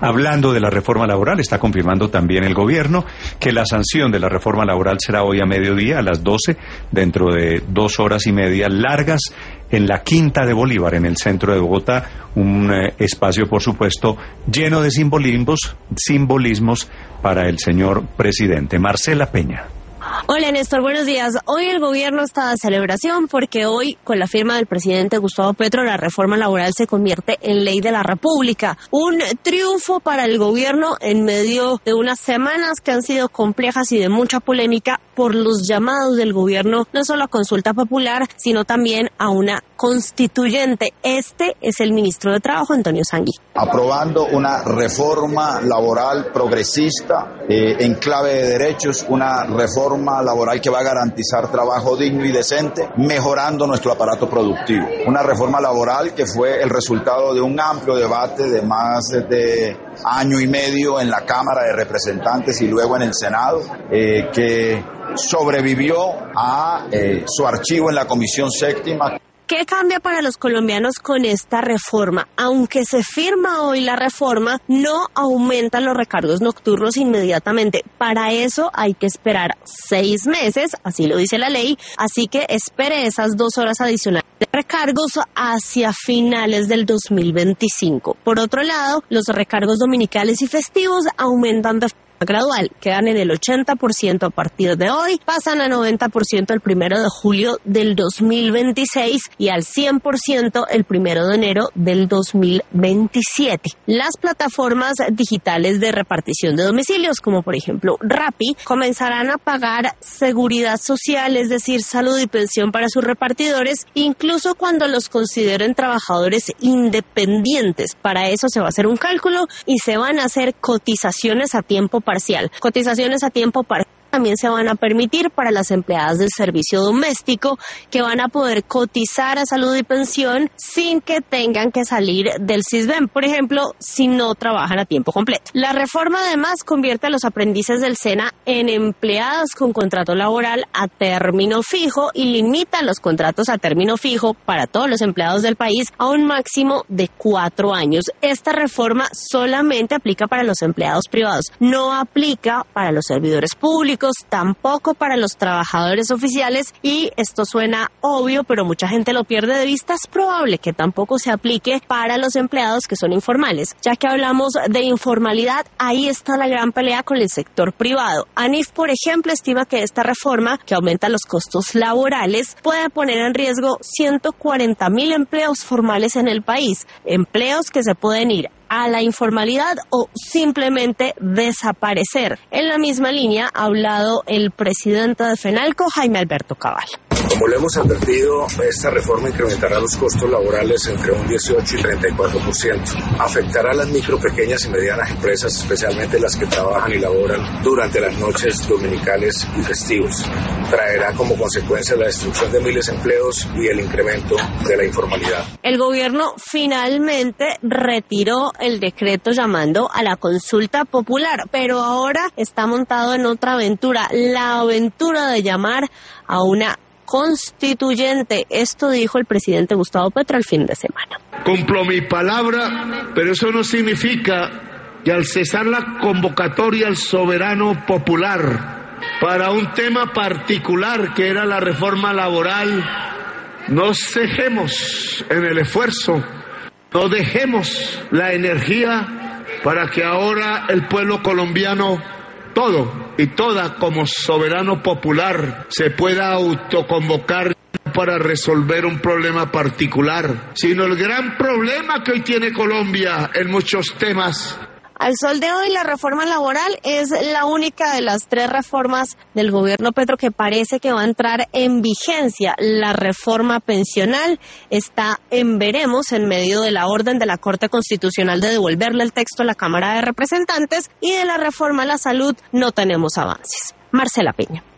Hablando de la reforma laboral, está confirmando también el gobierno que la sanción de la reforma laboral será hoy a mediodía, a las 12, dentro de 2 horas y media largas, en la Quinta de Bolívar, en el centro de Bogotá, un espacio, por supuesto, lleno de simbolismos para el señor presidente. Marcela Peña. Hola Néstor, buenos días. Hoy el gobierno está de celebración porque hoy, con la firma del presidente Gustavo Petro, la reforma laboral se convierte en ley de la República. Un triunfo para el gobierno en medio de unas semanas que han sido complejas y de mucha polémica por los llamados del gobierno, no solo a consulta popular, sino también a una constituyente. Este es el ministro de Trabajo, Antonio Sangui. Aprobando una reforma laboral progresista en clave de derechos, una reforma laboral que va a garantizar trabajo digno y decente, mejorando nuestro aparato productivo. Una reforma laboral que fue el resultado de un amplio debate de más de año y medio en la Cámara de Representantes y luego en el Senado, que sobrevivió a su archivo en la Comisión Séptima. ¿Qué cambia para los colombianos con esta reforma? Aunque se firma hoy la reforma, no aumentan los recargos nocturnos inmediatamente. Para eso hay que esperar 6 meses, así lo dice la ley, así que espere esas 2 horas adicionales de recargos hacia finales del 2025. Por otro lado, los recargos dominicales y festivos aumentan de gradual, quedan en el 80% a partir de hoy, pasan a 90% el 1 de julio del 2026 y al 100% el 1 de enero del 2027. Las plataformas digitales de repartición de domicilios, como por ejemplo Rappi, comenzarán a pagar seguridad social, es decir, salud y pensión para sus repartidores, incluso cuando los consideren trabajadores independientes. Para eso se va a hacer un cálculo y se van a hacer cotizaciones a tiempo parcial. Cotizaciones a tiempo parcial también se van a permitir para las empleadas del servicio doméstico, que van a poder cotizar a salud y pensión sin que tengan que salir del Sisbén, por ejemplo, si no trabajan a tiempo completo. La reforma además convierte a los aprendices del SENA en empleadas con contrato laboral a término fijo y limita los contratos a término fijo para todos los empleados del país a un máximo de 4 años. Esta reforma solamente aplica para los empleados privados, no aplica para los servidores públicos, tampoco para los trabajadores oficiales, y esto suena obvio, pero mucha gente lo pierde de vista. Es probable que tampoco se aplique para los empleados que son informales. Ya que hablamos de informalidad, ahí está la gran pelea con el sector privado. ANIF, por ejemplo, estima que esta reforma, que aumenta los costos laborales, puede poner en riesgo 140,000 empleos formales en el país, empleos que se pueden ir a la informalidad o simplemente desaparecer. En la misma línea ha hablado el presidente de FENALCO, Jaime Alberto Cabal. Como lo hemos advertido, esta reforma incrementará los costos laborales entre un 18 y 34%. Afectará a las micro, pequeñas y medianas empresas, especialmente las que trabajan y laboran durante las noches dominicales y festivos. Traerá como consecuencia la destrucción de miles de empleos y el incremento de la informalidad. El gobierno finalmente retiró el decreto llamando a la consulta popular, pero ahora está montado en otra aventura, la aventura de llamar a una constituyente. Esto dijo el presidente Gustavo Petro el fin de semana. Cumplo mi palabra, pero eso no significa que al cesar la convocatoria al soberano popular para un tema particular que era la reforma laboral, no cejemos en el esfuerzo, no dejemos la energía para que ahora el pueblo colombiano, todo y toda como soberano popular, se pueda autoconvocar para resolver un problema particular, sino el gran problema que hoy tiene Colombia en muchos temas. Al sol de hoy, la reforma laboral es la única de las 3 reformas del gobierno Petro que parece que va a entrar en vigencia. La reforma pensional está en veremos en medio de la orden de la Corte Constitucional de devolverle el texto a la Cámara de Representantes, y de la reforma a la salud no tenemos avances. Marcela Peña.